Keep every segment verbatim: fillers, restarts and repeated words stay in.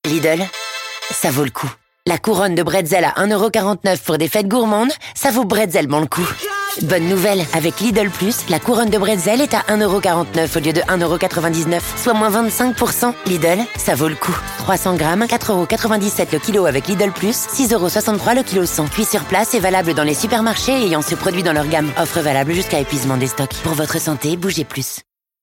Lidl, ça vaut le coup. La couronne de bretzel à un euro quarante-neuf pour des fêtes gourmandes, ça vaut bretzellement le coup. Bonne nouvelle, avec Lidl Plus, la couronne de bretzel est à un euro quarante-neuf au lieu de un euro quatre-vingt-dix-neuf, soit moins vingt-cinq pour cent. Lidl, ça vaut le coup. trois cents grammes, quatre euros quatre-vingt-dix-sept le kilo avec Lidl Plus, six euros soixante-trois le kilo cent. Cuit sur place et valable dans les supermarchés ayant ce produit dans leur gamme. Offre valable jusqu'à épuisement des stocks. Pour votre santé, bougez plus.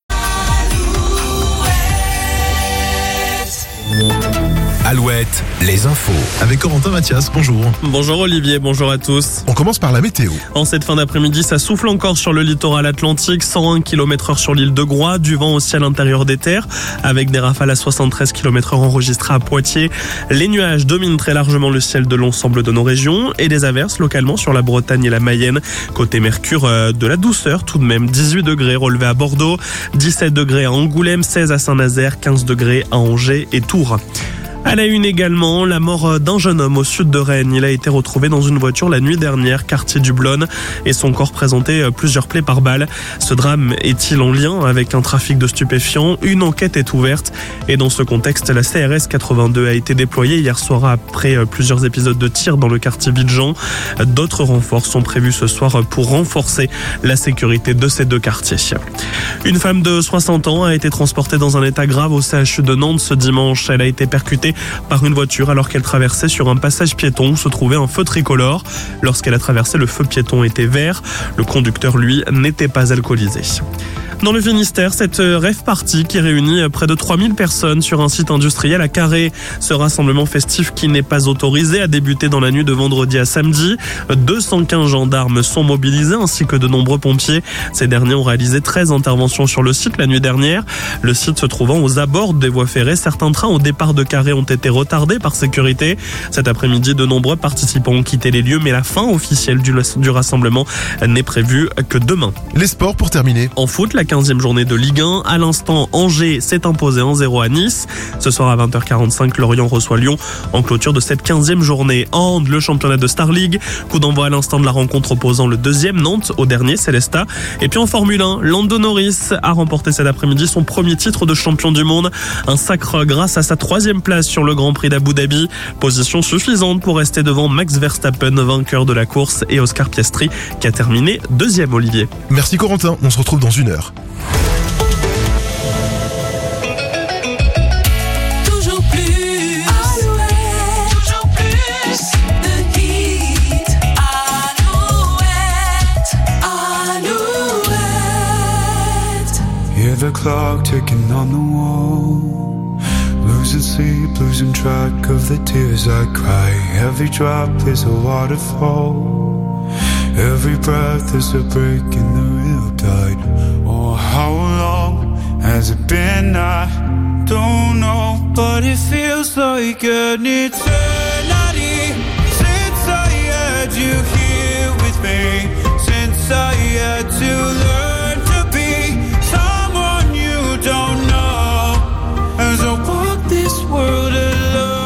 Alouette, les infos. Avec Corentin Mathias, bonjour. Bonjour Olivier, bonjour à tous. On commence par la météo. En cette fin d'après-midi, ça souffle encore sur le littoral atlantique, cent un kilomètres heure sur l'île de Groix, du vent aussi à l'intérieur des terres, avec des rafales à soixante-treize kilomètres heure enregistrées à Poitiers. Les nuages dominent très largement le ciel de l'ensemble de nos régions et des averses localement sur la Bretagne et la Mayenne. Côté Mercure, euh, de la douceur tout de même, dix-huit degrés relevés à Bordeaux, dix-sept degrés à Angoulême, seize à Saint-Nazaire, quinze degrés à Angers et Tours. À la une également, la mort d'un jeune homme au sud de Rennes. Il a été retrouvé dans une voiture la nuit dernière, quartier du Blône, et son corps présentait plusieurs plaies par balle. Ce drame est-il en lien avec un trafic de stupéfiants? Une enquête est ouverte. Et dans ce contexte, la C R S quatre-vingt-deux a été déployée hier soir après plusieurs épisodes de tir dans le quartier Villejean. D'autres renforts sont prévus ce soir pour renforcer la sécurité de ces deux quartiers. Une femme de soixante ans a été transportée dans un état grave au C H U de Nantes ce dimanche. Elle a été percutée par une voiture alors qu'elle traversait sur un passage piéton où se trouvait un feu tricolore. Lorsqu'elle a traversé, le feu piéton était vert. Le conducteur, lui, n'était pas alcoolisé. Dans le Finistère, cette rave party qui réunit près de trois mille personnes sur un site industriel à Carré. Ce rassemblement festif qui n'est pas autorisé a débuté dans la nuit de vendredi à samedi. deux cent quinze gendarmes sont mobilisés ainsi que de nombreux pompiers. Ces derniers ont réalisé treize interventions sur le site la nuit dernière. Le site se trouvant aux abords des voies ferrées, certains trains au départ de Carré ont été retardés par sécurité. Cet après-midi, de nombreux participants ont quitté les lieux, mais la fin officielle du, du rassemblement n'est prévue que demain. Les sports pour terminer. En foot, la quinzième journée de Ligue un. À l'instant, Angers s'est imposé un zéro à Nice. Ce soir à vingt heures quarante-cinq, Lorient reçoit Lyon en clôture de cette quinzième journée. En hand, le championnat de Star League. Coup d'envoi à l'instant de la rencontre opposant le deuxième Nantes au dernier Célestat. Et puis en Formule un, Lando Norris a remporté cet après-midi son premier titre de champion du monde. Un sacre grâce à sa troisième place sur le Grand Prix d'Abu Dhabi. Position suffisante pour rester devant Max Verstappen, vainqueur de la course, et Oscar Piastri qui a terminé deuxième, Olivier. Merci Corentin, on se retrouve dans une heure. Toujours plus, Alouette, toujours plus de hits. Alouette, Alouette. Hear the clock ticking on the wall, losing sleep, losing track of the tears I cry. Every drop is a waterfall, every breath is a break in the real tide. Oh, how long has it been? I don't know, but it feels like an eternity since I had you here with me, since I had to learn to be someone you don't know, as I walk this world alone.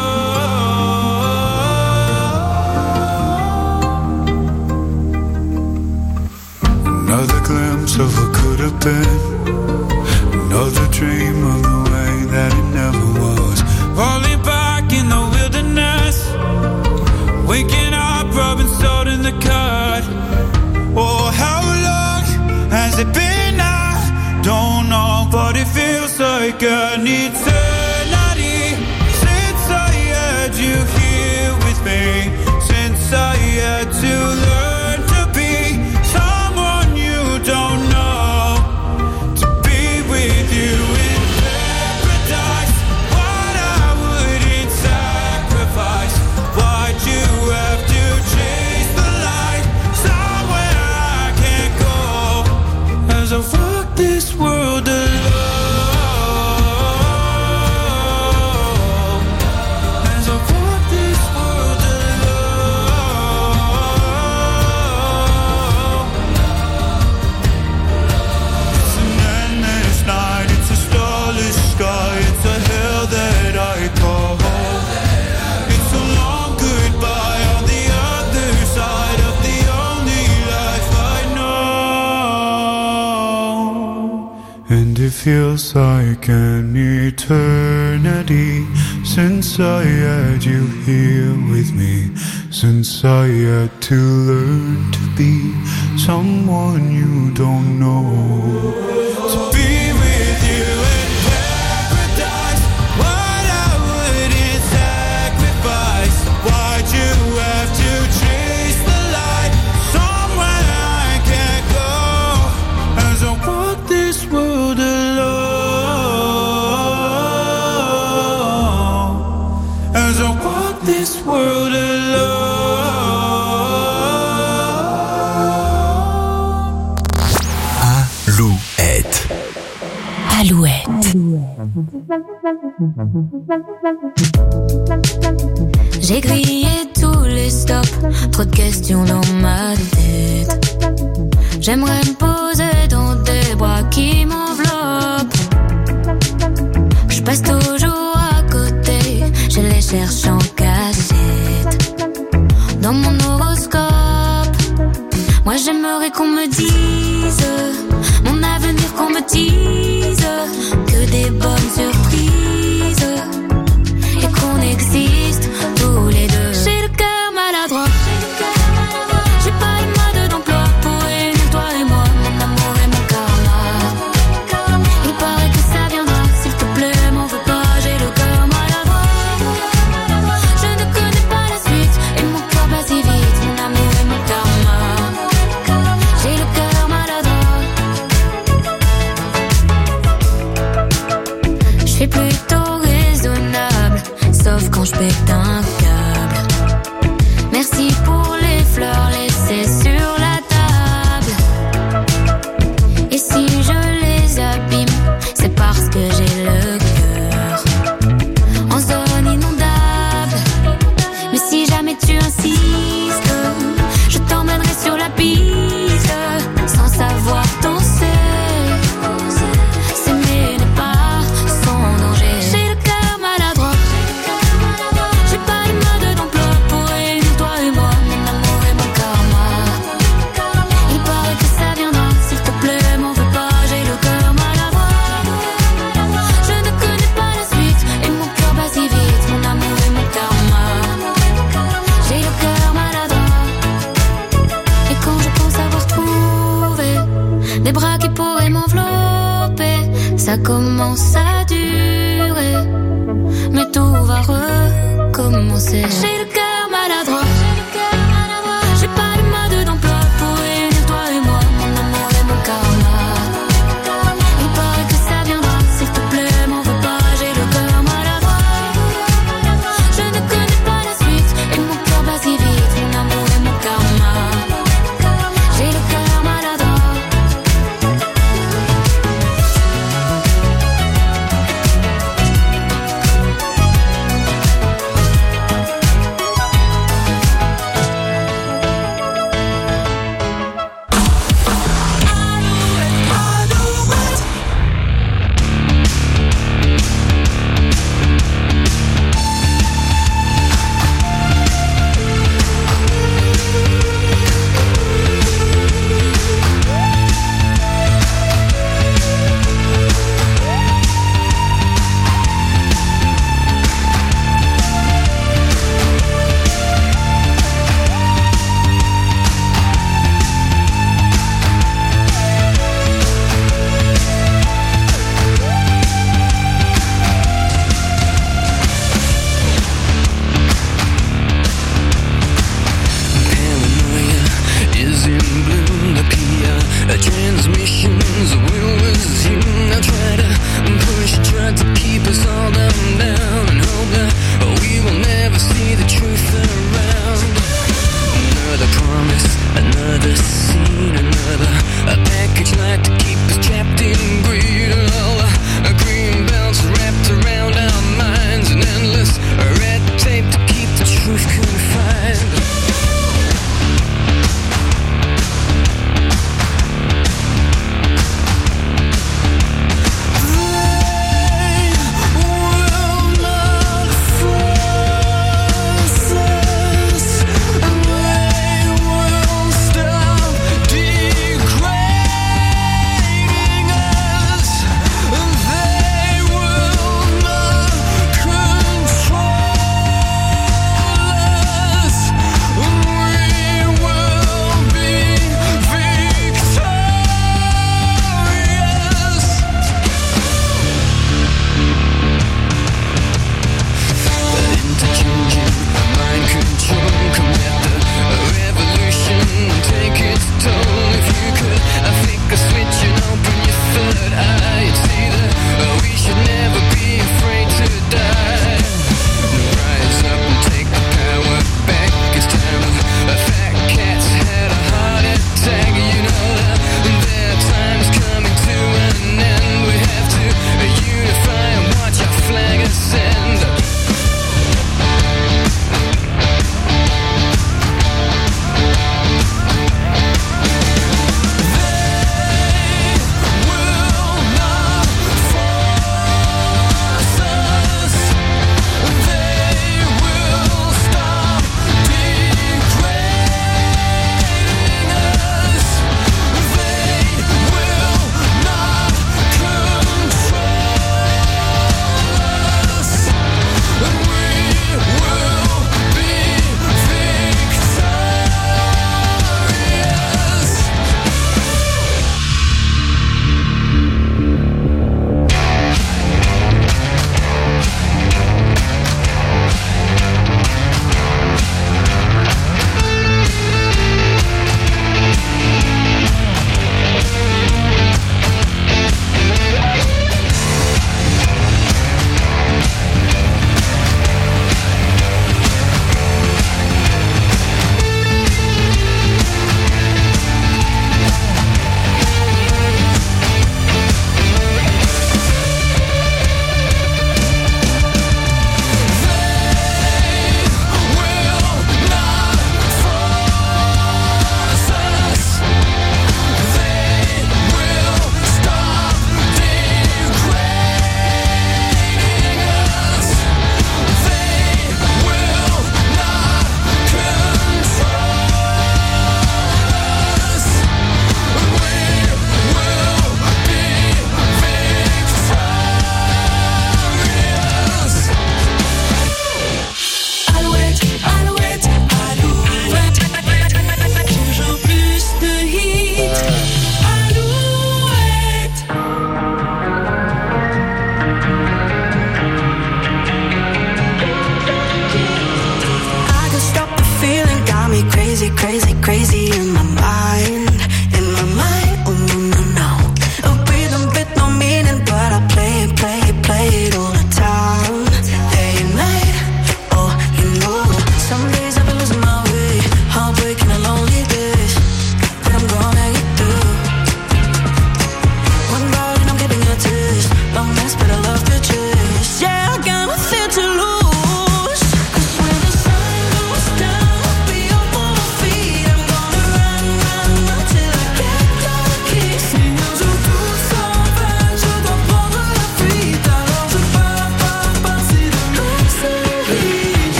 Another glimpse of what could have been, another dream of the way that it never was. Falling back in the wilderness, feels like an eternity since I had you here with me, since I had to learn to be someone you don't know. To be with you in paradise, what I wouldn't sacrifice. Why'd you have to chase the light somewhere I can't go? As I walk this world alone, as I walk this world alone. Alouette. Alouette. J'ai grillé tous les stops, trop de questions dans ma tête. J'aimerais me poser dans des bras qui m'enveloppent. Je passe toujours à côté, je les cherche en cachette. Dans mon horoscope, moi j'aimerais qu'on me dise mon avenir, qu'on me dise que des bonnes surprises et qu'on existe tous les deux. J'ai le cœur maladroit, j'ai pas le mode d'emploi pour réunir toi et moi, mon amour et mon karma. Il paraît que ça viendra, s'il te plaît, m'en veux pas, j'ai le cœur maladroit. Je ne connais pas la suite et mon cœur bat si vite, mon amour et mon karma. J'ai le cœur maladroit. Je suis plutôt raisonnable, sauf quand je pète un câble. Merci pour les fleurs laissées sur la table. Et si je les abîme, c'est parce que j'ai le cœur en zone inondable. Mais si jamais tu insistes, je t'emmènerai sur la piste, sans savoir danser. S'aimer n'est pas sans danger. J'ai le cœur maladroit, j'ai pas le mode d'emploi pour réunir toi et moi, mon amour et mon karma. Il paraît que ça viendra, s'il te plaît, m'en veux pas, j'ai le cœur maladroit. Je ne connais pas la suite et mon cœur bat si vite, mon amour et mon karma. J'ai le cœur maladroit. Et quand je pense avoir trouvé des bras qui pourraient m'envelopper, ça commence à durer, mais tout va recommencer. J'ai le cœur maladroit, j'ai pas le mode d'emploi pour réunir toi et moi, mon amour et mon karma. Il paraît que ça viendra, s'il te plaît, m'en veux pas, j'ai le cœur maladroit. Je ne connais pas la suite et mon cœur bat si vite, mon amour et mon karma. J'ai le cœur maladroit.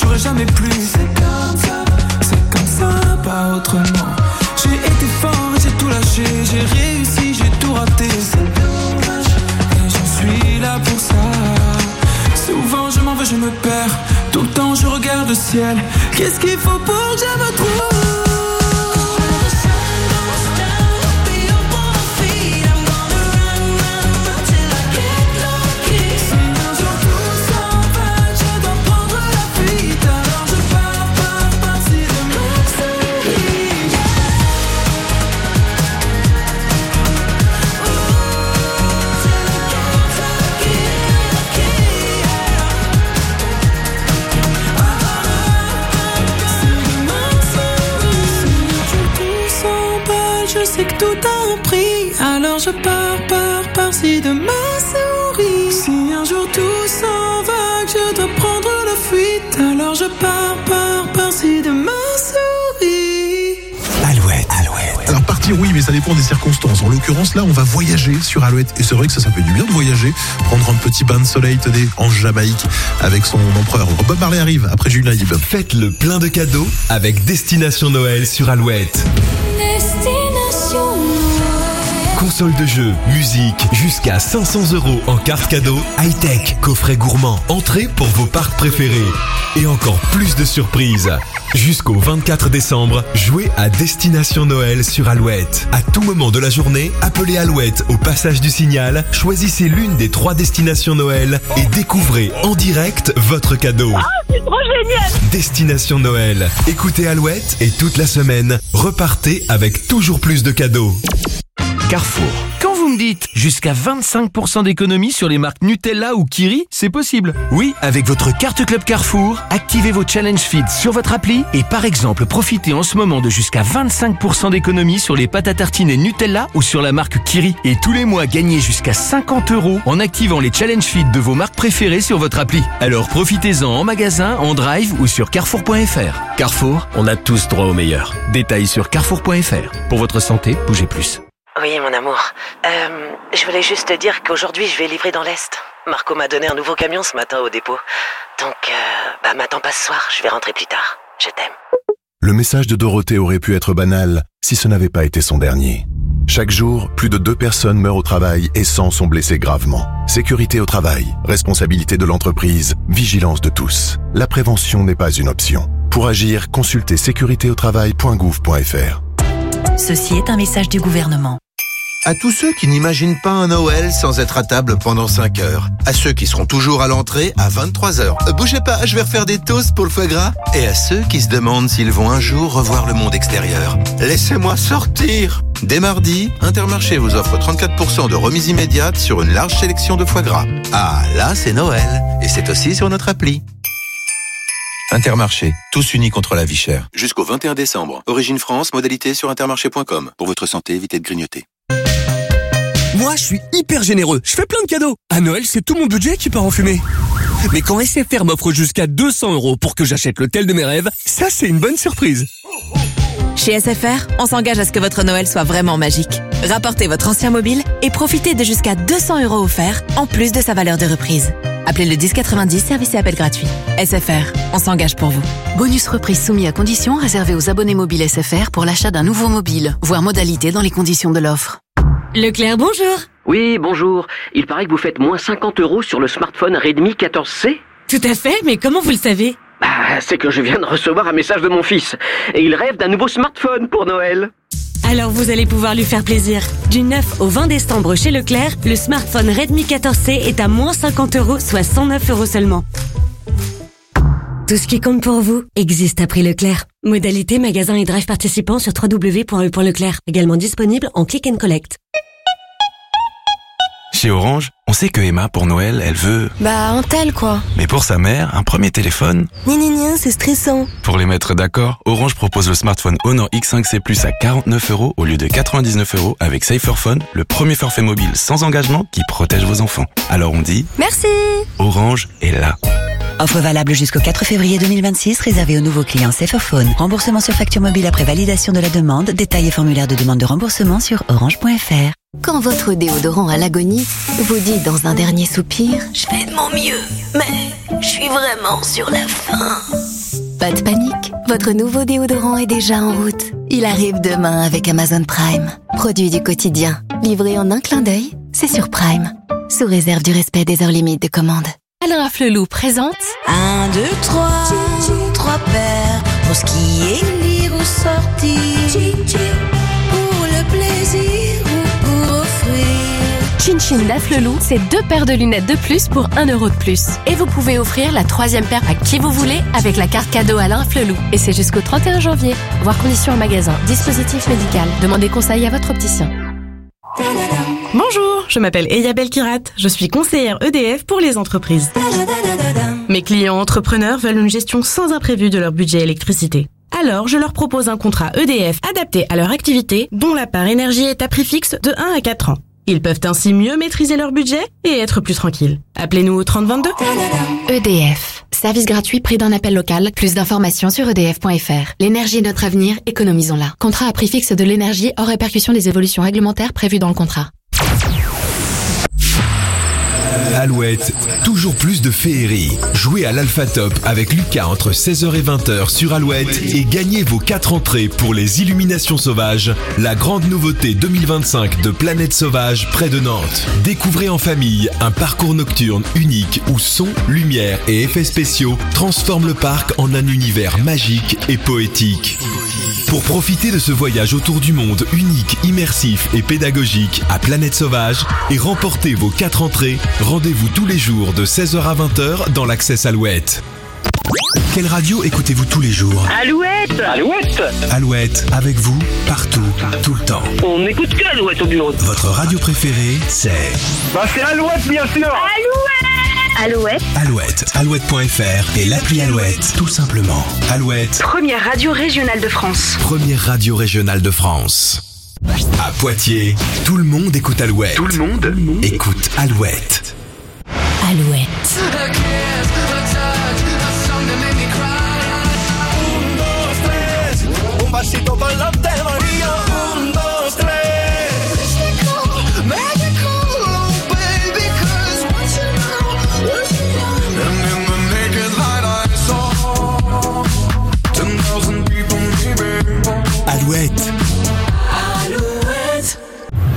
j'aurais jamais plus. C'est comme ça, c'est comme ça, pas autrement. J'ai été fort et j'ai tout lâché, j'ai réussi, j'ai tout raté. C'est dommage, et j'en suis là pour ça. Souvent je m'en vais, je me perds. Tout le temps je regarde le ciel. Qu'est-ce qu'il faut pour que je me trouve? Je sais que tout a un prix, alors je pars, pars, pars si demain sourit. Si un jour tout s'en va, que je dois prendre la fuite, alors je pars, pars, pars si demain sourit. Alouette, Alouette. Alors partir oui, mais ça dépend des circonstances. En l'occurrence là, on va voyager sur Alouette. Et c'est vrai que ça, ça fait du bien de voyager. Prendre un petit bain de soleil, tenez, en Jamaïque, avec son empereur. Bob Marley arrive, après Jules Naïb. Faites le plein de cadeaux avec Destination Noël sur Alouette. Console de jeu, musique, jusqu'à cinq cents euros en carte cadeau, high-tech, coffret gourmand, entrée pour vos parcs préférés. Et encore plus de surprises. Jusqu'au vingt-quatre décembre, jouez à Destination Noël sur Alouette. À tout moment de la journée, appelez Alouette au passage du signal, choisissez l'une des trois destinations Noël et découvrez en direct votre cadeau. Ah, c'est trop génial! Destination Noël. Écoutez Alouette et toute la semaine, repartez avec toujours plus de cadeaux. Carrefour. Quand vous me dites jusqu'à vingt-cinq pour cent d'économie sur les marques Nutella ou Kiri, c'est possible. Oui, avec votre carte Club Carrefour, activez vos challenge feeds sur votre appli et par exemple, profitez en ce moment de jusqu'à vingt-cinq pour cent d'économie sur les pâtes à tartiner Nutella ou sur la marque Kiri. Et tous les mois, gagnez jusqu'à cinquante euros en activant les challenge feeds de vos marques préférées sur votre appli. Alors profitez-en en magasin, en drive ou sur carrefour point f r. Carrefour, on a tous droit au meilleur. Détails sur carrefour point f r. Pour votre santé, bougez plus. Oui, mon amour. Euh, je voulais juste te dire qu'aujourd'hui, je vais livrer dans l'Est. Marco m'a donné un nouveau camion ce matin au dépôt. Donc, euh, bah, m'attends pas ce soir, je vais rentrer plus tard. Je t'aime. Le message de Dorothée aurait pu être banal si ce n'avait pas été son dernier. Chaque jour, plus de deux personnes meurent au travail et cent sont blessées gravement. Sécurité au travail, responsabilité de l'entreprise, vigilance de tous. La prévention n'est pas une option. Pour agir, consultez sécurité au travail point gouv point f r. Ceci est un message du gouvernement. À tous ceux qui n'imaginent pas un Noël sans être à table pendant cinq heures. À ceux qui seront toujours à l'entrée à vingt-trois heures. Euh, bougez pas, je vais refaire des toasts pour le foie gras. Et à ceux qui se demandent s'ils vont un jour revoir le monde extérieur. Laissez-moi sortir. Dès mardi, Intermarché vous offre trente-quatre pour cent de remise immédiate sur une large sélection de foie gras. Ah, là, c'est Noël. Et c'est aussi sur notre appli. Intermarché, tous unis contre la vie chère. Jusqu'au vingt et un décembre. Origine France, modalité sur intermarché point com. Pour votre santé, évitez de grignoter. Moi, je suis hyper généreux. Je fais plein de cadeaux. À Noël, c'est tout mon budget qui part en fumée. Mais quand S F R m'offre jusqu'à deux cents euros pour que j'achète l'hôtel de mes rêves, ça, c'est une bonne surprise. Chez S F R, on s'engage à ce que votre Noël soit vraiment magique. Rapportez votre ancien mobile et profitez de jusqu'à deux cents euros offerts, en plus de sa valeur de reprise. Appelez le dix quatre-vingt-dix, service et appel gratuit. S F R, on s'engage pour vous. Bonus reprise soumis à conditions réservé aux abonnés mobiles S F R pour l'achat d'un nouveau mobile. Voir modalité dans les conditions de l'offre. Leclerc, bonjour. Oui, bonjour. Il paraît que vous faites moins cinquante euros sur le smartphone Redmi quatorze C. Tout à fait, mais comment vous le savez? Bah, c'est que je viens de recevoir un message de mon fils. Et il rêve d'un nouveau smartphone pour Noël. Alors vous allez pouvoir lui faire plaisir. Du neuf au vingt décembre chez Leclerc, le smartphone Redmi quatorze C est à moins cinquante euros, soit cent neuf euros seulement. Tout ce qui compte pour vous existe à prix Leclerc. Modalité magasin et drive participants sur w w w point e point leclerc. Également disponible en click and collect. Chez Orange, on sait que Emma, pour Noël, elle veut... Bah, un tel, quoi. Mais pour sa mère, un premier téléphone... Ni ni ni, c'est stressant. Pour les mettre d'accord, Orange propose le smartphone Honor X cinq C Plus à quarante-neuf euros au lieu de quatre-vingt-dix-neuf euros avec Saferphone, le premier forfait mobile sans engagement qui protège vos enfants. Alors on dit... Merci. Orange est là. Offre valable jusqu'au quatre février deux mille vingt-six, réservée aux nouveaux clients Saferphone. Remboursement sur facture mobile après validation de la demande. Détails et formulaire de demande de remboursement sur orange point f r. Quand votre déodorant à l'agonie vous dit dans un dernier soupir « Je fais de mon mieux, mais je suis vraiment sur la fin ». Pas de panique, votre nouveau déodorant est déjà en route. Il arrive demain avec Amazon Prime. Produit du quotidien, livré en un clin d'œil, c'est sur Prime. Sous réserve du respect des heures limites de commande. Alain Afflelou présente Un, deux, trois, trois paires pour skier, lire ou sortir. Pour le plaisir ou pour offrir. Chin Chin d'Afflelou, c'est deux paires de lunettes de plus pour un euro de plus. Et vous pouvez offrir la troisième paire à qui vous voulez avec la carte cadeau Alain Afflelou. Et c'est jusqu'au trente et un janvier. Voir conditions en magasin. Dispositif médical. Demandez conseil à votre opticien. Bonjour, je m'appelle Eya Belkirat, je suis conseillère E D F pour les entreprises. Mes clients entrepreneurs veulent une gestion sans imprévu de leur budget électricité. Alors, je leur propose un contrat E D F adapté à leur activité, dont la part énergie est à prix fixe de un à quatre ans. Ils peuvent ainsi mieux maîtriser leur budget et être plus tranquilles. Appelez-nous au trente vingt-deux. E D F. Service gratuit, prix d'un appel local. Plus d'informations sur e d f point f r. L'énergie est notre avenir, économisons-la. Contrat à prix fixe de l'énergie hors répercussion des évolutions réglementaires prévues dans le contrat. Alouette, toujours plus de féerie. Jouez à l'Alpha Top avec Lucas entre seize heures et vingt heures sur Alouette et gagnez vos quatre entrées pour les Illuminations Sauvages, la grande nouveauté deux mille vingt-cinq de Planète Sauvage près de Nantes. Découvrez en famille un parcours nocturne unique où son, lumière et effets spéciaux transforment le parc en un univers magique et poétique. Pour profiter de ce voyage autour du monde unique, immersif et pédagogique à Planète Sauvage et remporter vos quatre entrées, rendez-vous tous les jours de seize heures à vingt heures dans l'Access Alouette. Quelle radio écoutez-vous tous les jours? Alouette Alouette Alouette, avec vous, partout, tout le temps. On n'écoute que Alouette au bureau. Votre radio préférée, c'est... Bah c'est Alouette bien sûr. Alouette Alouette. Alouette, alouette point f r et l'appli Alouette, tout simplement. Alouette, Première radio régionale de France. première radio régionale de France. À Poitiers, tout le monde écoute Alouette. Tout le monde écoute Alouette. Alouette. Un pasito pa'lante, María. Un, dos, tres. Magical, baby, 'cause once you know, once you know. And in the naked light I saw ten thousand people, baby. Alouette. Alouette.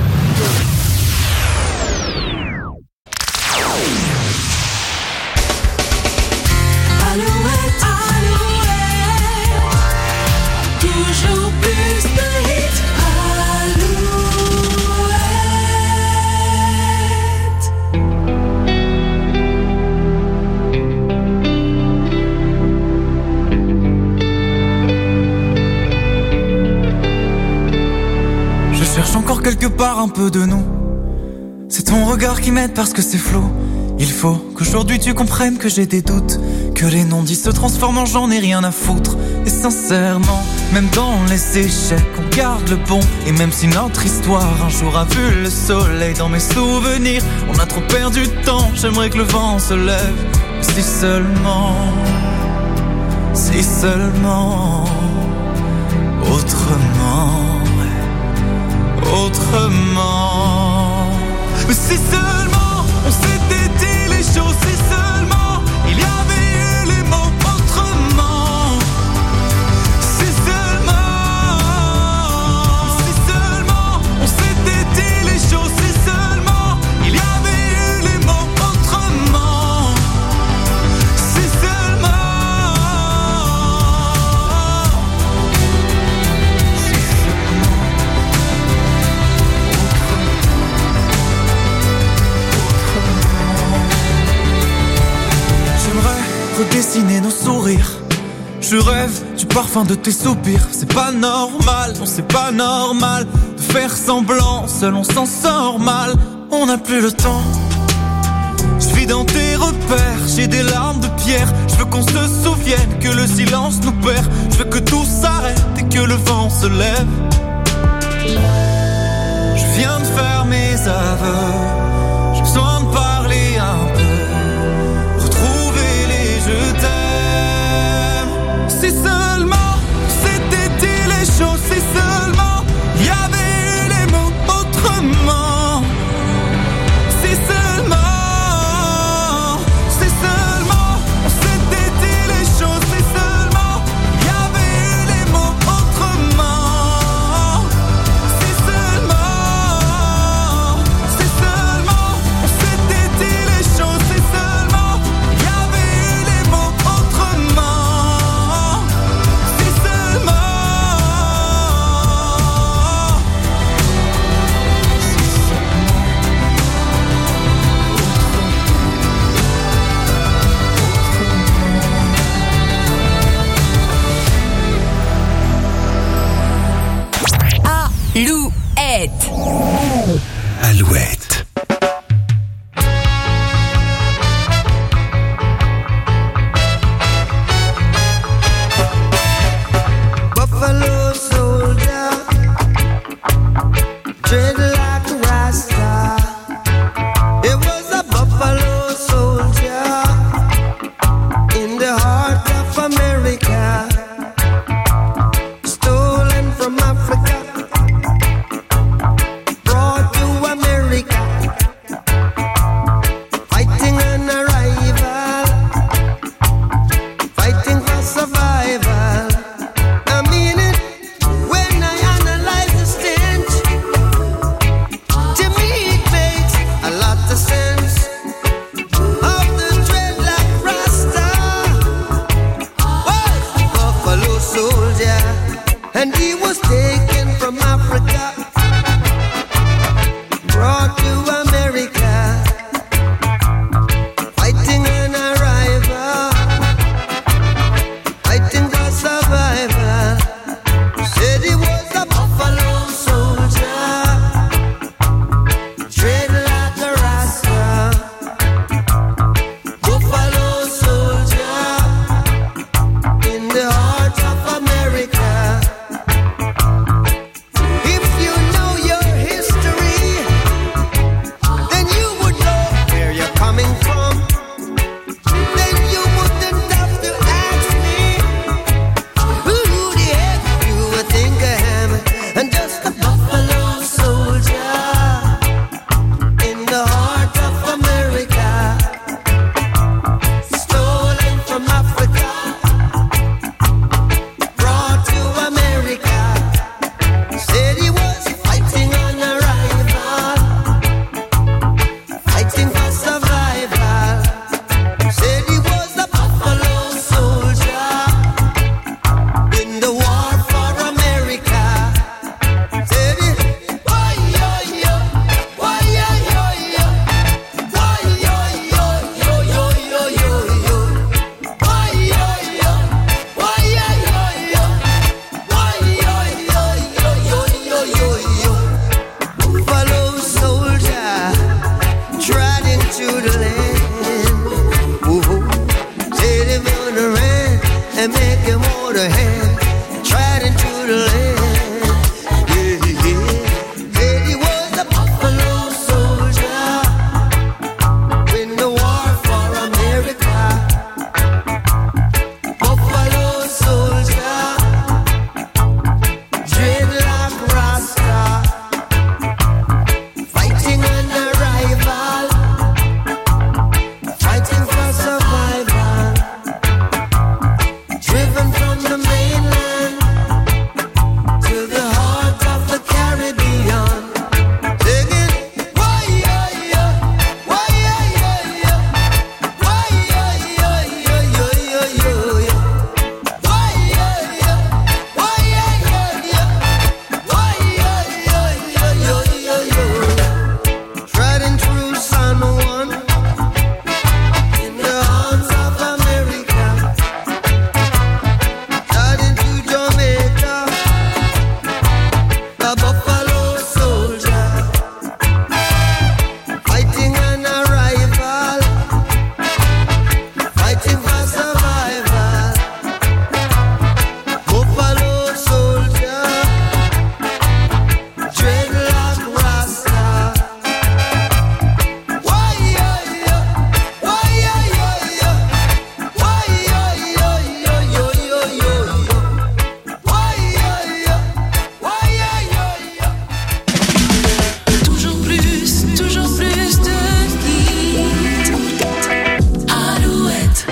Alouette, Alouette. Toujours plus de hits. Je cherche encore quelque part un peu de nous. C'est ton regard qui m'aide parce que c'est flou. Il faut qu'aujourd'hui tu comprennes que j'ai des doutes, que les non-dits se transforment en j'en ai rien à foutre. Et sincèrement, même dans les échecs, on garde le bon. Et même si notre histoire un jour a vu le soleil, dans mes souvenirs, on a trop perdu de temps. J'aimerais que le vent se lève, si seulement, si seulement, autrement, autrement. Mais si seulement on s'était dit les choses, si seulement il y avait eu les mots autrement. Si seulement, si seulement on s'était dit les choses, si seulement il y avait eu les mots autrement. Si seulement, si seulement. J'aimerais redessiner nos sourires. Je rêve du parfum de tes soupirs. C'est pas normal, non c'est pas normal de faire semblant, seul on s'en sort mal. On n'a plus le temps. Je vis dans tes repères, j'ai des larmes de pierre. Je veux qu'on se souvienne que le silence nous perd. Je veux que tout s'arrête et que le vent se lève. Je viens de faire mes aveux. J'ai besoin de parler un peu, retrouver les je t'aime. Si seulement c'était dit les choses, si seulement il y avait eu les mots autrement. Si seulement, si seulement on s'était dit les choses, si seulement and make him hold her hand, tried into the land. Yeah, yeah. Said he was a buffalo soldier in the war for America. Buffalo soldier, dreadlock rasta, fighting an rival, fighting for survival, driven from the mainland to the heart of the Caribbean. Singing, why, yeah, yeah, why, yeah, yeah, yeah, why, yeah, yeah, yeah, yeah, yeah, yeah, yeah. Why, yeah, yeah, why, yeah, yeah, yeah, why, yeah, yeah, yeah, yeah, yeah, yeah. Treading through San Juan in the arms of America, heading to Jamaica, the buffalo soldier, fighting an rival, fighting for survival. Buffalo soldier, dreadlock rasta. Why, yeah, yeah, why, yeah, yeah, yeah, why, yeah, yeah, yeah, yeah, yeah, yeah, yeah. Why, yeah, yeah, why, yeah, yeah, yeah. Toujours plus, toujours plus de hits. Alouette.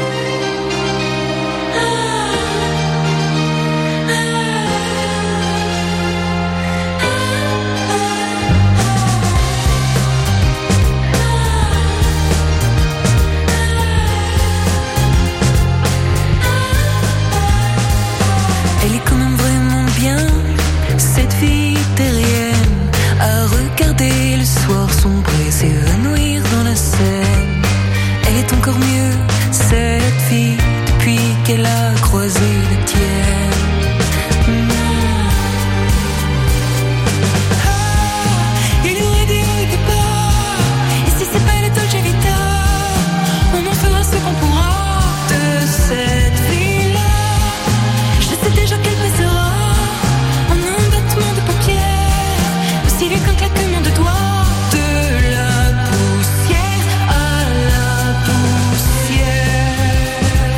Elle est quand même vraiment bien, cette fille terrienne, à regarder le soir sombrer, s'évanouir dans la Seine. Elle est encore mieux, cette fille, depuis qu'elle a croisé la tienne. Mm. Ah, il y aurait des hauts et des bas, et si c'est pas la Dolce Vita, on en fera ce qu'on pourra de cette vie-là. Je sais déjà qu'elle pèsera en un battement de paupières, aussi vite qu'un claquement de doigts. De la poussière à la poussière.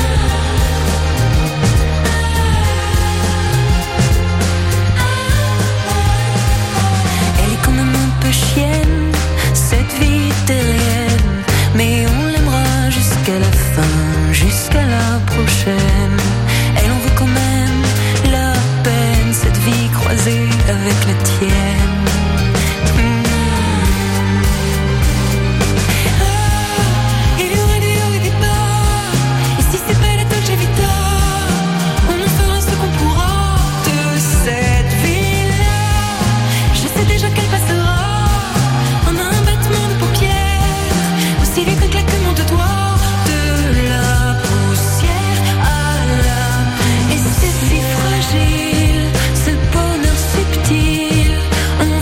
Elle est quand même un peu chienne, cette vie terrienne, mais on l'aimera jusqu'à la fin, jusqu'à la prochaine. Elle en vaut quand même la peine, cette vie croisée avec la tienne. Mm. Ah, il y aurait des hauts et des bas, et si c'est pas la Dolce Vita, on en fera ce qu'on pourra de cette vie-là. Je sais déjà qu'elle passera en un battement de paupières, aussi vite qu'un claquement de doigts. De la poussière à la... Et c'est si fragile, ce bonheur subtil, on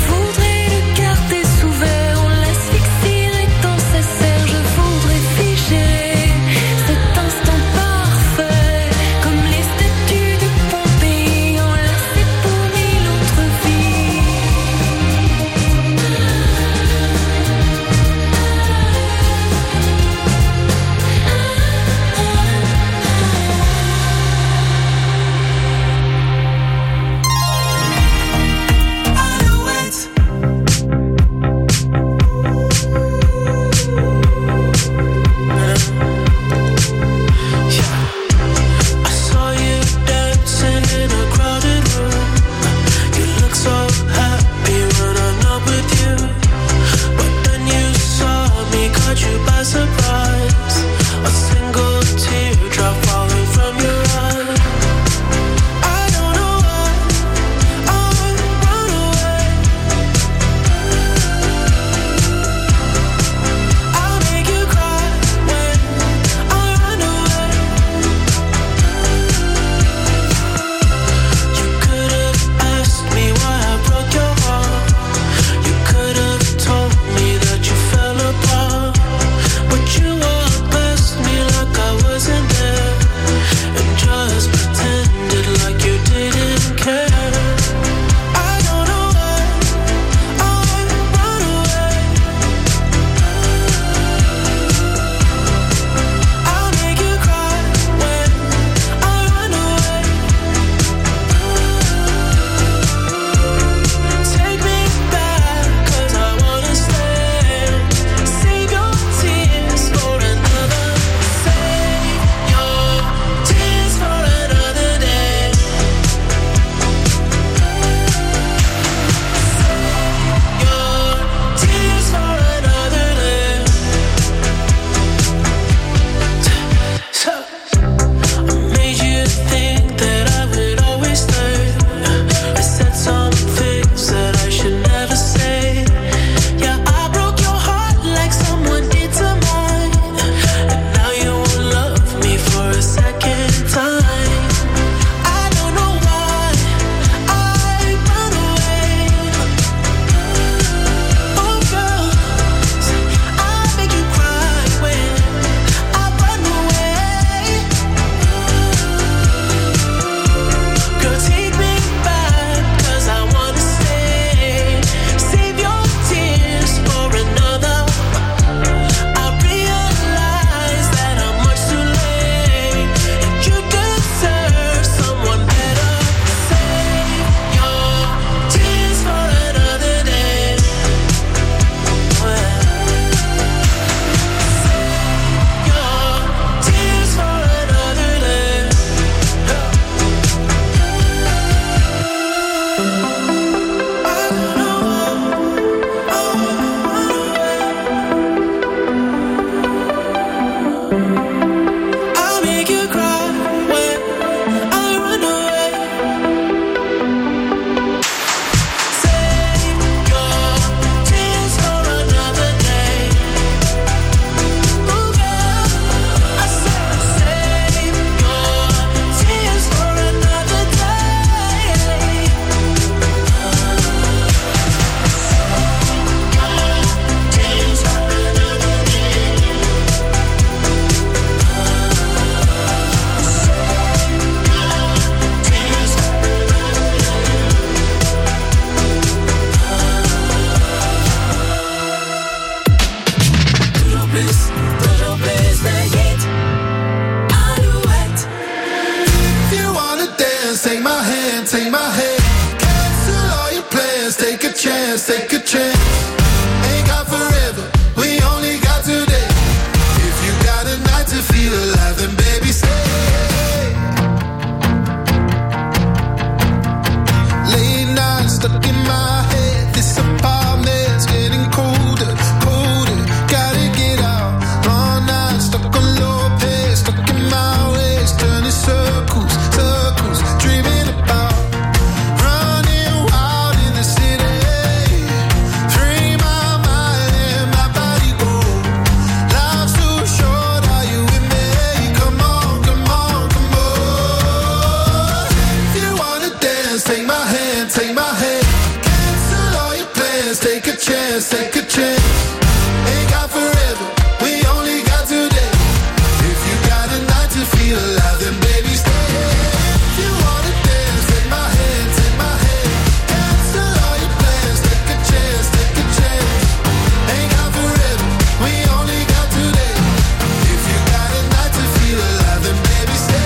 dance, take a chance. Ain't got forever, we only got today. If you got a night to feel alive, then baby stay. If you wanna dance, take my hand, take my hand. Cancel all your plans, take a chance, take a chance. Ain't got forever, we only got today. If you got a night to feel alive, then baby stay.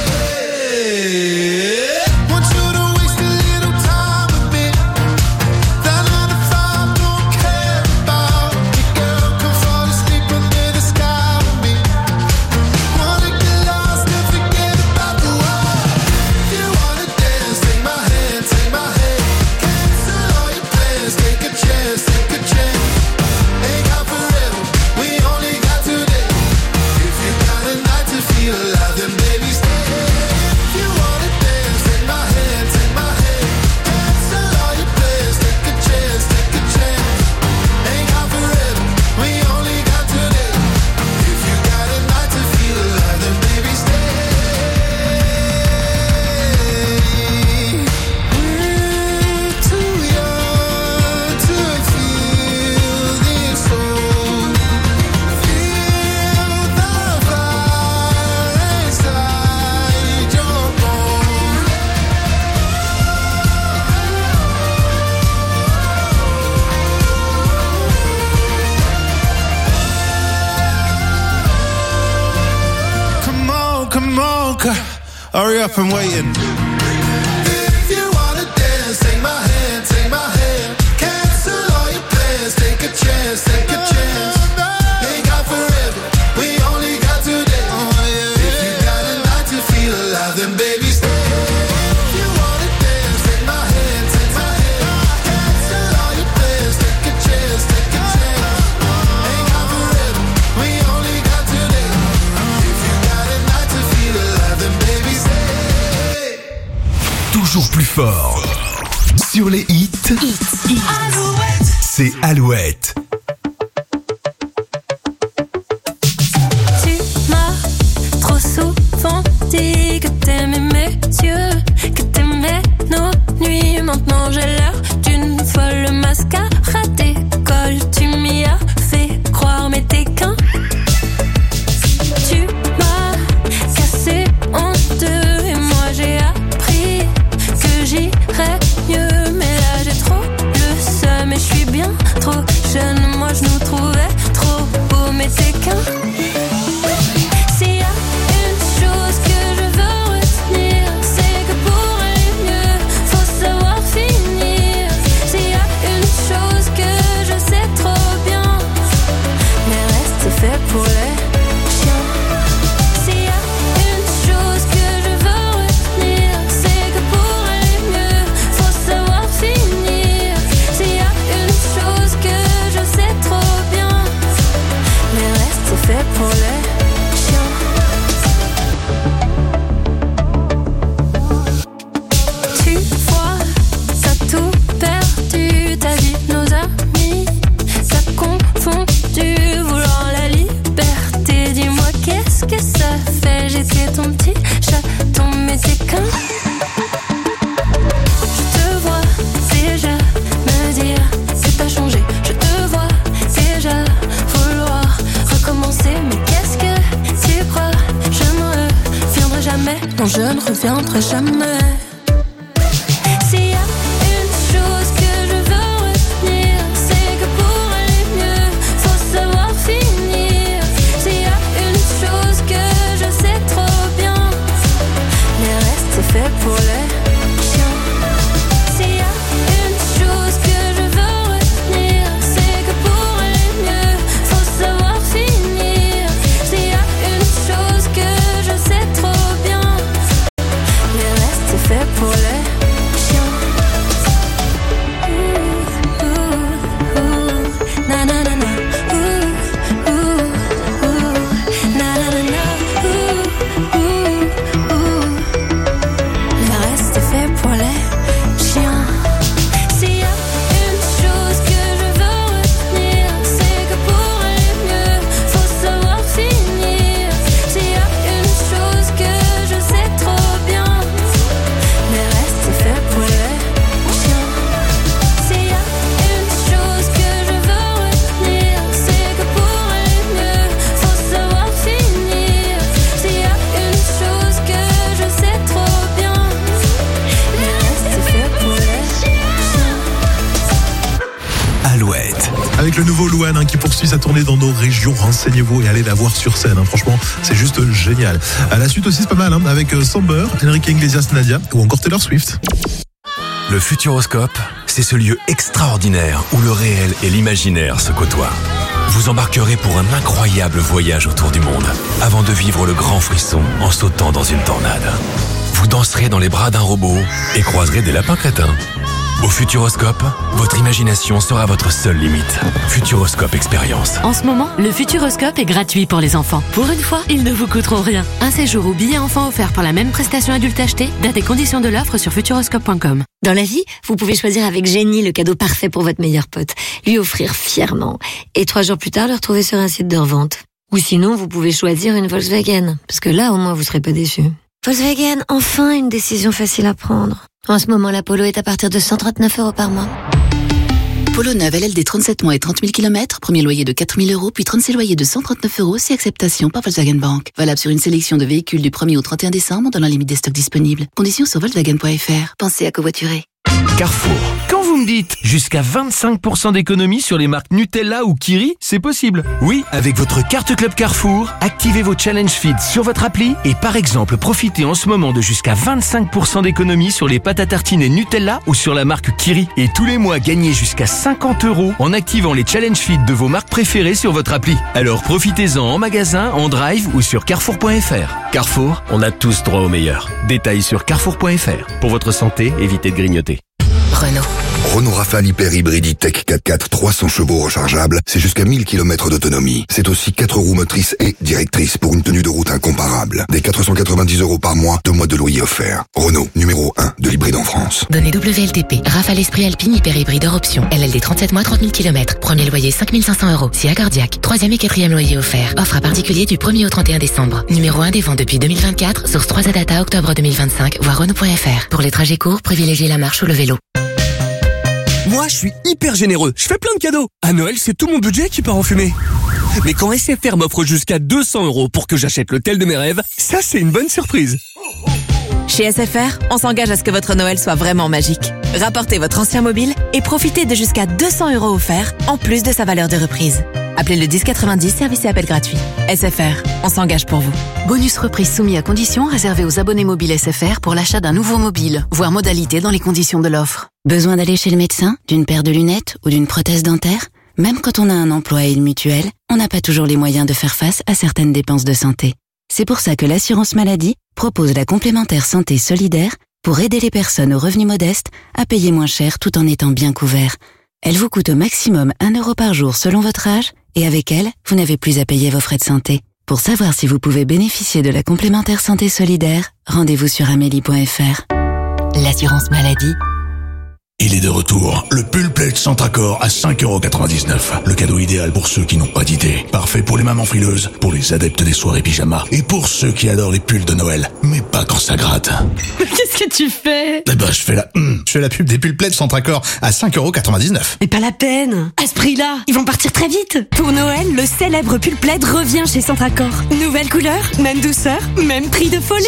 Want you to waste a little time with me. That nine to five don't care about you, girl. Come fall asleep under the sky with me. Wanna get lost and forget about the world. If you wanna dance, take my hand, take my hand. Cancel all your plans, take a chance, take a chance. Ain't got forever, we only got today. If you got a night to feel alive, then baby stay. If you wanna dance, take my hand, take my hand. Cancel all your plans, take a chance, take a chance. Ain't got forever, we only got today. If you got a night to feel alive, then baby stay. We're too young to feel this old. Feel the fire inside your bones. Come on, come on, c- hurry up, I'm waiting. If you wanna dance, take my hand, take my hand. Cancel all your plans, take a chance, take a chance. Ain't got forever, we only got today. If you got a night to feel alive, then baby stay. If you wanna dance, take my hand, take my hand. Cancel all your plans, take a chance, take a chance. Ain't got forever, we only got today. If you got a night to feel alive, then baby stay. Toujours plus fort. Sur les hits, c'est Alouette. Tu m'as trop souvent dit que t'aimais mes yeux, que t'aimais nos nuits. Maintenant j'ai l'air d'une folle mascarade d'école. Tu m'y as fait croire, mais t'es qu'un. Tu m'as cassé en deux et moi j'ai appris que j'irais mieux. Mais là j'ai trop le seum et je suis bien trop jeune. Moi je nous trouvais trop beaux, mais t'es qu'un. S'il y a une chose que je veux retenir, c'est que pour aller mieux, faut savoir finir. S'il y a une chose que je sais trop bien, mais reste c'est fait pour les chiens. S'il y a une chose que je veux retenir, c'est que pour aller mieux, faut savoir finir. S'il y a une chose que je sais trop bien, mais reste c'est fait pour les chiens. Tu vois, t'as tout perdu, ta vie, nos amis, t'as confondu, vouloir la liberté. Dis-moi qu'est-ce que ça fait, j'étais ton petit chaton, mais t'es qu'un. Je te vois déjà me dire que t'as changé. Je te vois déjà vouloir recommencer. Mais qu'est-ce que tu crois, je ne reviendrai jamais. Non, je ne reviendrai jamais. S'il y a une chose que je veux retenir, c'est que pour aller mieux, faut savoir finir. S'il y a une chose que je sais trop bien, mais reste c'est fait pour les chiens. S'il y a une chose que je veux retenir, c'est que pour aller mieux, faut savoir finir. S'il y a une chose que je sais trop bien, mais reste c'est fait le nouveau Louane hein, qui poursuit sa tournée dans nos régions. Renseignez-vous et allez la voir sur scène. Hein. Franchement, c'est juste génial. À la suite aussi, c'est pas mal hein, avec Samber, Enrique Iglesias, Nadia ou encore Taylor Swift. Le Futuroscope, c'est ce lieu extraordinaire où le réel et l'imaginaire se côtoient. Vous embarquerez pour un incroyable voyage autour du monde avant de vivre le grand frisson en sautant dans une tornade. Vous danserez dans les bras d'un robot et croiserez des lapins crétins. Au Futuroscope, votre imagination sera votre seule limite. Futuroscope Expérience. En ce moment, le Futuroscope est gratuit pour les enfants. Pour une fois, ils ne vous coûteront rien. Un séjour ou billet enfant offert pour la même prestation adulte achetée. Date et conditions de l'offre sur futuroscope point com. Dans la vie, vous pouvez choisir avec génie le cadeau parfait pour votre meilleur pote, lui offrir fièrement, et trois jours plus tard le retrouver sur un site de revente. Ou sinon, vous pouvez choisir une Volkswagen, parce que là, au moins, vous serez pas déçus. Volkswagen, enfin une décision facile à prendre. En ce moment, la Polo est à partir de cent trente-neuf euros par mois. Polo neuve L L D trente-sept mois et trente mille kilomètres, premier loyer de quatre mille euros, puis trente-six loyers de cent trente-neuf euros, si acceptation par Volkswagen Bank. Valable sur une sélection de véhicules du premier au trente et un décembre, dans la limite des stocks disponibles. Conditions sur volkswagen point f r. Pensez à covoiturer. Carrefour. Quand vous me dites jusqu'à vingt-cinq pour cent d'économie sur les marques Nutella ou Kiri, c'est possible. Oui, avec votre carte Club Carrefour, activez vos challenge feeds sur votre appli et par exemple, profitez en ce moment de jusqu'à vingt-cinq pour cent d'économie sur les pâtes à tartiner Nutella ou sur la marque Kiri. Et tous les mois, gagnez jusqu'à cinquante euros en activant les challenge feeds de vos marques préférées sur votre appli. Alors profitez-en en magasin, en drive ou sur carrefour point f r. Carrefour, on a tous droit au meilleur. Détails sur carrefour point f r. Pour votre santé, évitez de grignoter. Renault. Renault Rafale Hyper Hybride E-Tech quatre-quatre trois cents chevaux rechargeable, c'est jusqu'à mille kilomètres d'autonomie. C'est aussi quatre roues motrices et directrices pour une tenue de route incomparable. Des quatre cent quatre-vingt-dix euros par mois, deux mois de loyer offert. Renault, numéro un de l'hybride en France. Données W L T P. Rafale Esprit Alpine Hyper Hybride hors option. L L D trente-sept mois, trente mille kilomètres. Premier loyer cinq mille cinq cents euros. Si Cardiac. Troisième et quatrième loyer offert. Offre à particulier du premier au trente et un décembre. Numéro un des ventes depuis deux mille vingt-quatre. Source trois A Data octobre deux mille vingt-cinq. Voir Renault point f r. Pour les trajets courts, privilégiez la marche ou le vélo. Moi, je suis hyper généreux. Je fais plein de cadeaux. À Noël, c'est tout mon budget qui part en fumée. Mais quand S F R m'offre jusqu'à deux cents euros pour que j'achète le tel de mes rêves, ça, c'est une bonne surprise. Chez S F R, on s'engage à ce que votre Noël soit vraiment magique. Rapportez votre ancien mobile et profitez de jusqu'à deux cents euros offerts, en plus de sa valeur de reprise. Appelez le dix quatre-vingt-dix, service et appel gratuit. S F R, on s'engage pour vous. Bonus reprise soumis à conditions réservé aux abonnés mobiles S F R pour l'achat d'un nouveau mobile, voire modalité dans les conditions de l'offre. Besoin d'aller chez le médecin, d'une paire de lunettes ou d'une prothèse dentaire? Même quand on a un emploi et une mutuelle, on n'a pas toujours les moyens de faire face à certaines dépenses de santé. C'est pour ça que l'assurance maladie propose la complémentaire santé solidaire pour aider les personnes aux revenus modestes à payer moins cher tout en étant bien couverts. Elle vous coûte au maximum un euro par jour selon votre âge et avec elle, vous n'avez plus à payer vos frais de santé. Pour savoir si vous pouvez bénéficier de la complémentaire santé solidaire, rendez-vous sur amélie point f r. L'assurance maladie. Il est de retour, le pull plaid Centracor à cinq euros quatre-vingt-dix-neuf. Le cadeau idéal pour ceux qui n'ont pas d'idée. Parfait pour les mamans frileuses, pour les adeptes des soirées pyjama et pour ceux qui adorent les pulls de Noël, mais pas quand ça gratte. Qu'est-ce que tu fais? Eh ben, je fais la, hum, je fais la pub des pull plaid Centracor à cinq euros quatre-vingt-dix-neuf. Mais pas la peine. À ce prix-là, ils vont partir très vite. Pour Noël, le célèbre pull plaid revient chez Centracor. Nouvelle couleur, même douceur, même prix de folie.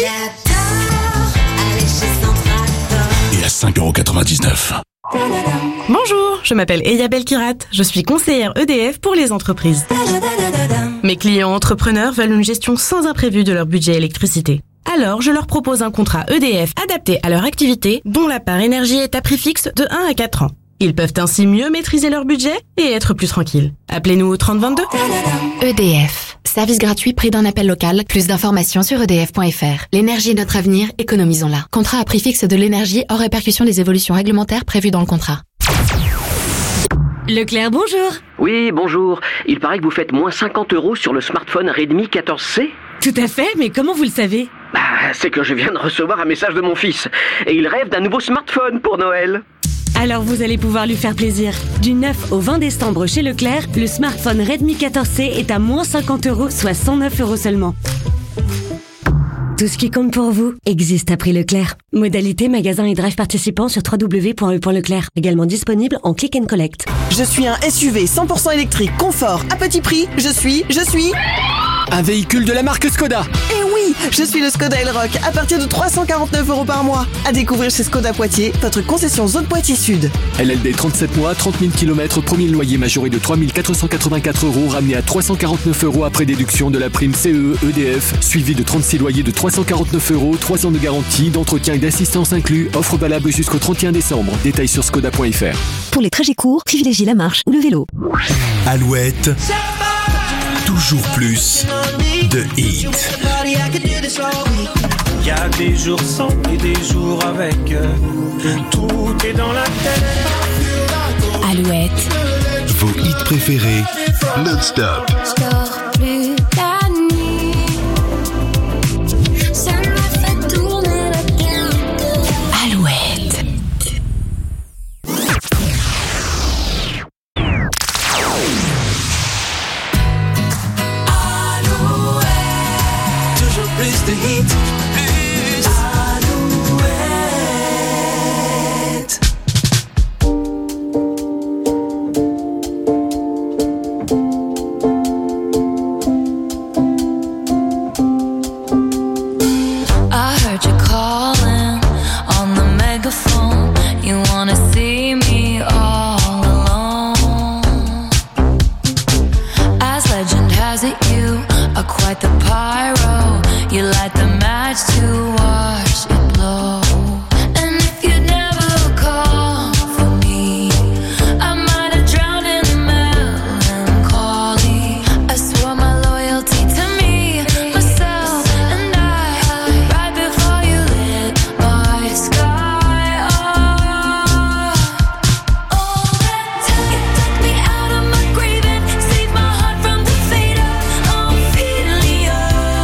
Et à cinq euros quatre-vingt-dix-neuf. Bonjour, je m'appelle Eya Belkirat, je suis conseillère E D F pour les entreprises. Mes clients entrepreneurs veulent une gestion sans imprévu de leur budget électricité. Alors, je leur propose un contrat E D F adapté à leur activité, dont la part énergie est à prix fixe de un à quatre ans. Ils peuvent ainsi mieux maîtriser leur budget et être plus tranquilles. Appelez-nous au trente vingt-deux. E D F. Service gratuit, prix d'un appel local. Plus d'informations sur e d f point f r. L'énergie est notre avenir, économisons-la. Contrat à prix fixe de l'énergie hors répercussion des évolutions réglementaires prévues dans le contrat. Leclerc, bonjour. Oui, bonjour. Il paraît que vous faites moins cinquante euros sur le smartphone Redmi quatorze C. Tout à fait, mais comment vous le savez? Bah, c'est que je viens de recevoir un message de mon fils. Et il rêve d'un nouveau smartphone pour Noël. Alors vous allez pouvoir lui faire plaisir. Du neuf au vingt décembre chez Leclerc, le smartphone Redmi quatorze C est à moins cinquante euros, soit cent neuf euros seulement. Tout ce qui compte pour vous existe à prix Leclerc. Modalité magasin et drive participants sur w w w point e point leclerc. Également disponible en click and collect. Je suis un S U V cent pour cent électrique, confort, à petit prix. Je suis, je suis... Un véhicule de la marque Skoda. Et oui, je suis le Skoda Elrock à partir de trois cent quarante-neuf euros par mois. À découvrir chez Skoda Poitiers, votre concession zone Poitiers Sud. L L D trente-sept mois, trente mille kilomètres, premier loyer majoré de trois mille quatre cent quatre-vingt-quatre euros, ramené à trois cent quarante-neuf euros après déduction de la prime C E E E D F, suivi de trente-six loyers de trois cent quarante-neuf euros, trois ans de garantie, d'entretien et d'assistance inclus, offre valable jusqu'au trente et un décembre. Détails sur skoda point f r. Pour les trajets courts, privilégiez la marche ou le vélo. Alouette, toujours plus de hits. Y a des jours sans et des jours avec. Tout est dans la tête. Alouette. Vos hits préférés, non-stop. Je dors plus la nuit. Ça me fait tourner la tête. Alouette. Toujours plus de hits, plus Alouette. I heard you calling on the megaphone. You wanna see me all alone. As legend has it, you are quite the pyro. You light the match to watch it blow. And if you never call for me, I might have drowned in melancholy. I swore my loyalty to me, myself, and I. Right before you lit my sky up. All that time you took me out of my grave and saved my heart from the fate of Ophelia.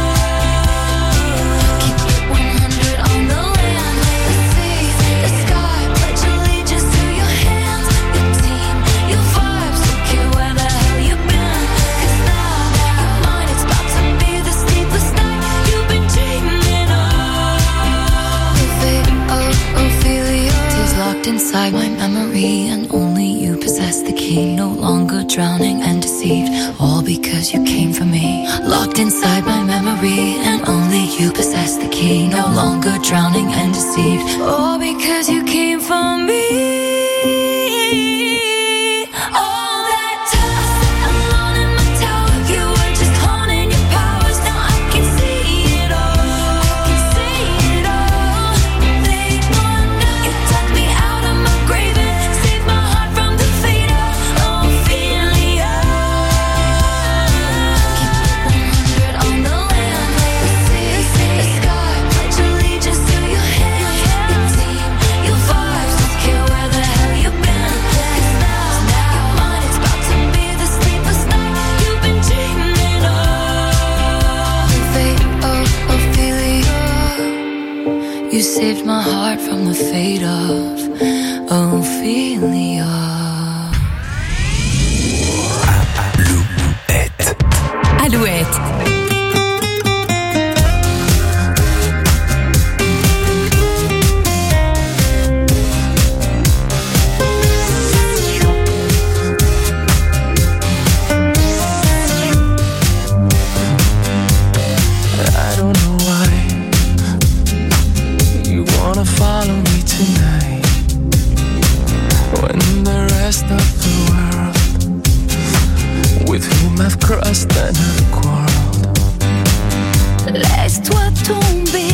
Keep it one hundred on the land, the sea, the sky. Pledge allegiance to your hands, your team, your vibes. Don't care where the hell you've been, 'cause now you're mine. It's about to be the sleepless night you've been dreaming of. The fate of Ophelia. Tears locked inside my memory, and only you possess the key. No longer drowning and deceived, all because you came for me. Locked inside my memory, and only you possess the key. No longer drowning and deceived, all because you came for me. All that time I sat alone in my tower, you were just honing your powers. Now I can see it all, I can see it all. They wonder you dug me out of my grave and saved my heart from the fate of Ophelia. Keep it one hundred on the land, the sea, the sky. Pledge allegiance to your hands, your team, your vibes. Don't care where the hell you've been, 'cause now you're mine. It's about to be the sleepless night you've been dreaming of. The fate of Ophelia. You saved my heart from the fate of Ophelia. Alouette. I don't know why you wanna follow me tonight, when the rest of the world with whom I've crossed and have quarreled. Laisse-toi tomber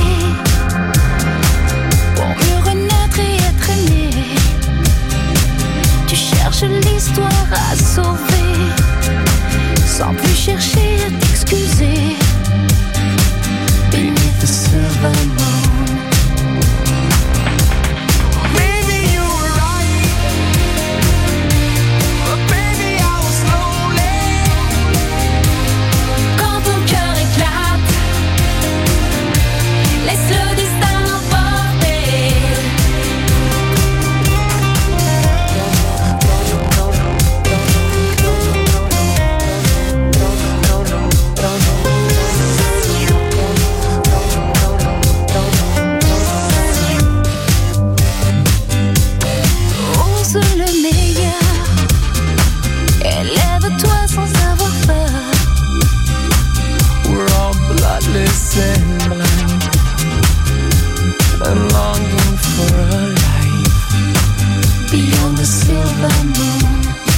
pour mieux renaître et être aimé. Tu cherches l'histoire à sauver sans plus chercher à t'excuser. Beneath the silver moon, maybe you were right, but baby I was lonely. Quand ton cœur éclate, laisse le destin l'emporter. dreamland and longing for a life beyond the silver moon.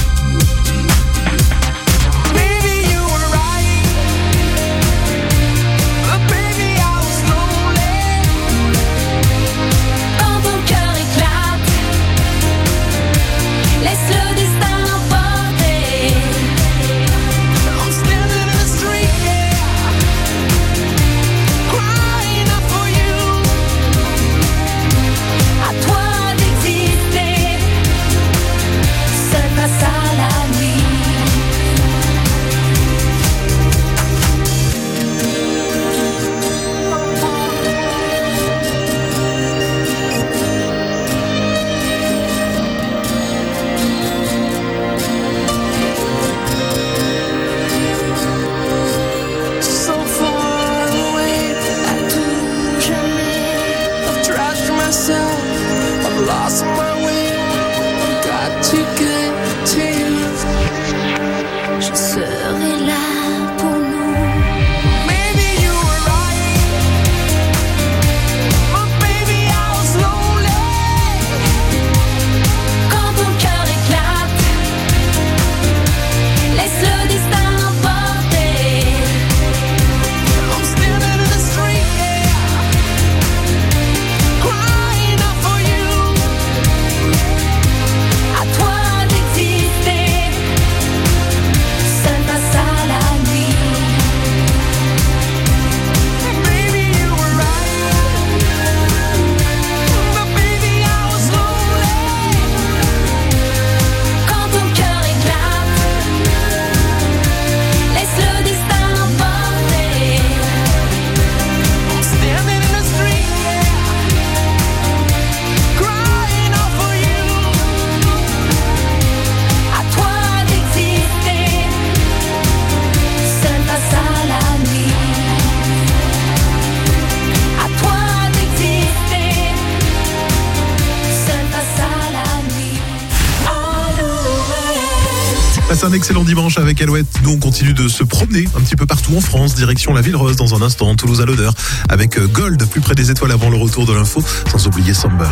Passez un excellent dimanche avec Alouette. Nous, on continue de se promener un petit peu partout en France, direction la Ville-Rose dans un instant, Toulouse à l'honneur, avec Gold, plus près des étoiles avant le retour de l'info, sans oublier Somber.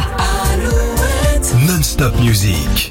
Non-stop music.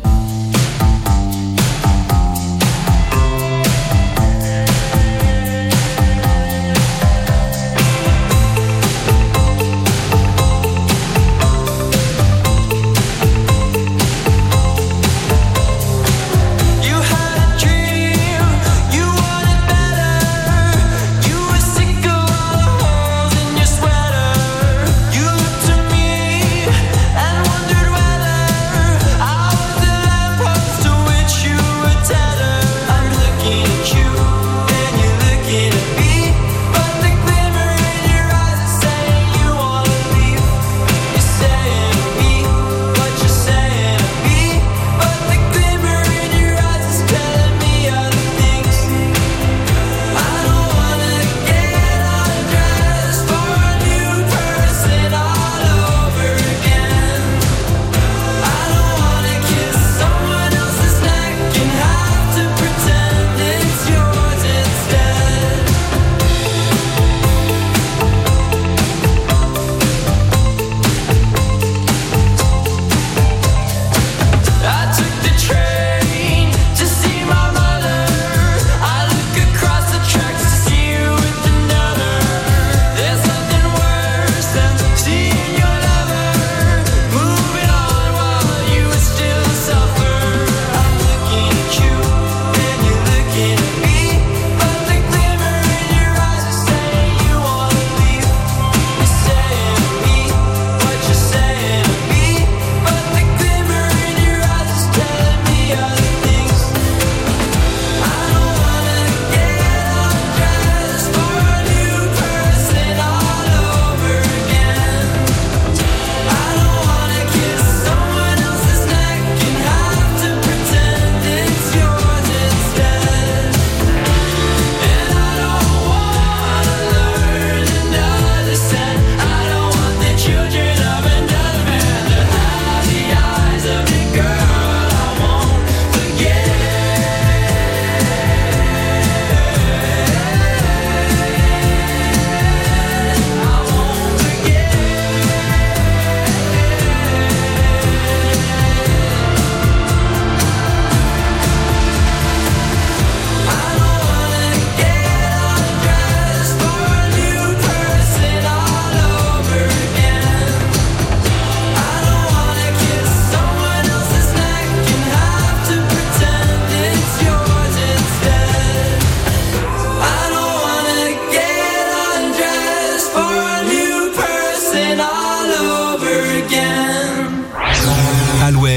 I wondered whether I was alive.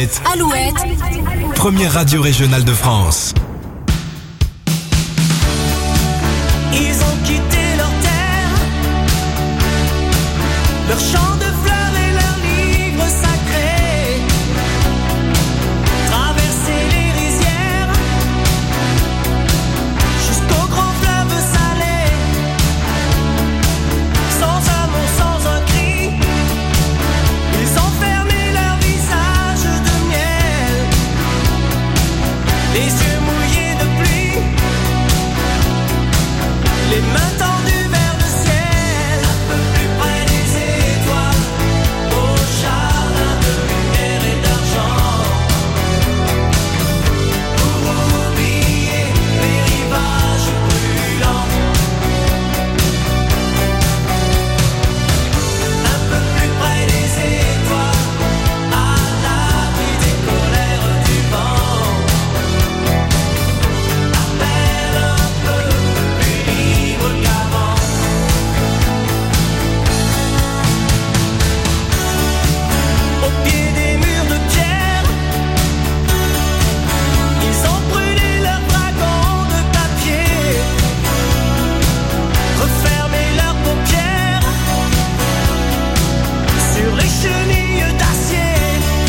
Alouette, Alouette. première radio régionale de France. Ils ont quitté leur terre, leur champ de fleurs et leurs livres sacrés, traversé les rizières, jusqu'au grand fleuve salé, sans un mot, sans un cri, ils ont fermé leur visage de miel, les yeux mouillés de pluie, les mains tendues vers le ciel, un peu plus près des étoiles, au jardin de lumière et d'argent, pour oublier les rivages brûlants. Un peu plus près des étoiles, à l'abri des colères du vent, à peine un peu plus libre qu'avant. Au pied des murs de pierre, ils ont brûlé leurs dragons de papier, refermé leurs paupières sur les chenilles d'acier.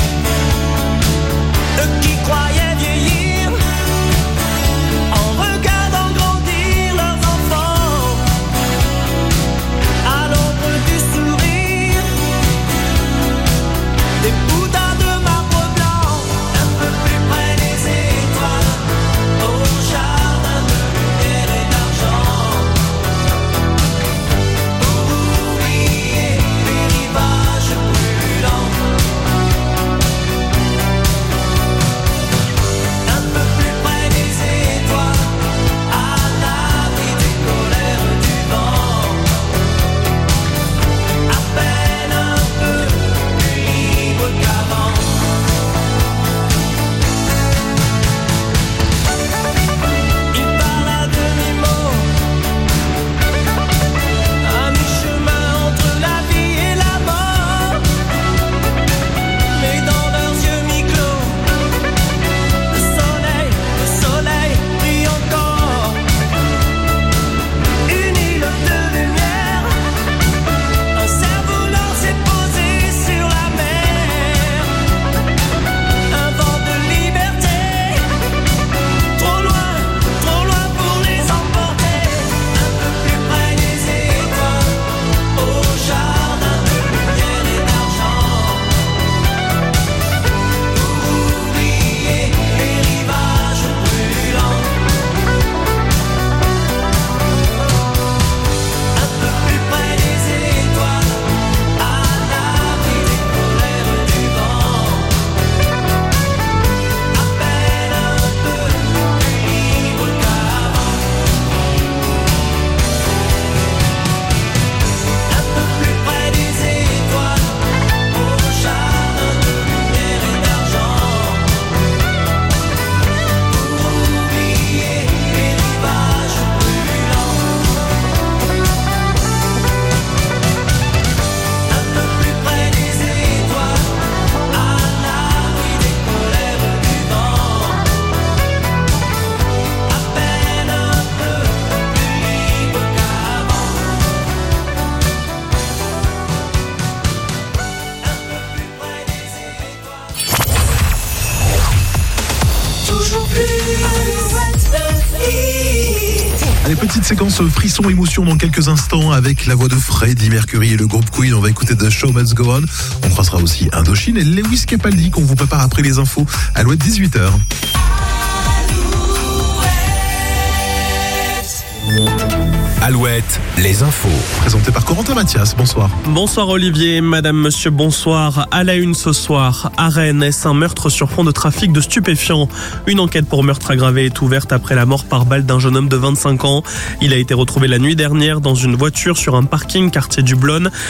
Eux qui croyaient vieillir en regardant grandir leurs enfants, à l'ombre du sourire des bouddhas de marbre blanc, un peu plus près des étoiles, au jardin de lumière et d'argent, pour oublier les rivages brûlants. Un peu plus près des étoiles, à l'abri des colères du vent, à peine un peu plus libre qu'avant. Il parle à demi-mot, à mi-chemin entre la vie et la mort, mais dans leurs yeux mi-clos, le soleil, le soleil brille encore. Une île de lumière, un cerf-volant s'est posé sur la mer. Un vent de liberté, trop loin, trop loin pour les emporter. Un peu plus près des étoiles, au jardin de lumière et d'argent, pour oublier les rivages brûlants. Un peu plus près des étoiles, à l'abri des colères du vent, à peine un peu plus libre qu'avant. Un peu plus près des étoiles, au jardin de lumière et d'argent, pour oublier les rivages brûlants. Un peu plus près des étoiles, à l'abri des colères du vent, à peine un peu plus libre qu'avant. Toujours plus Allez, petite séquence frisson émotion dans quelques instants avec la voix de Freddie Mercury et le groupe Queen. On va écouter The Show Must Go On. On croisera aussi Indochine et Lewis Capaldi qu'on vous prépare après les infos. Alouette, dix-huit heures. Alouette, les infos. Présenté par Corentin Mathias, bonsoir. Bonsoir Olivier, madame, monsieur, bonsoir. À la une ce soir, à Rennes, est-ce un meurtre sur fond de trafic de stupéfiants? Une enquête pour meurtre aggravé est ouverte après la mort par balle d'un jeune homme de vingt-cinq ans. Il a été retrouvé la nuit dernière dans une voiture sur un parking quartier du Blône.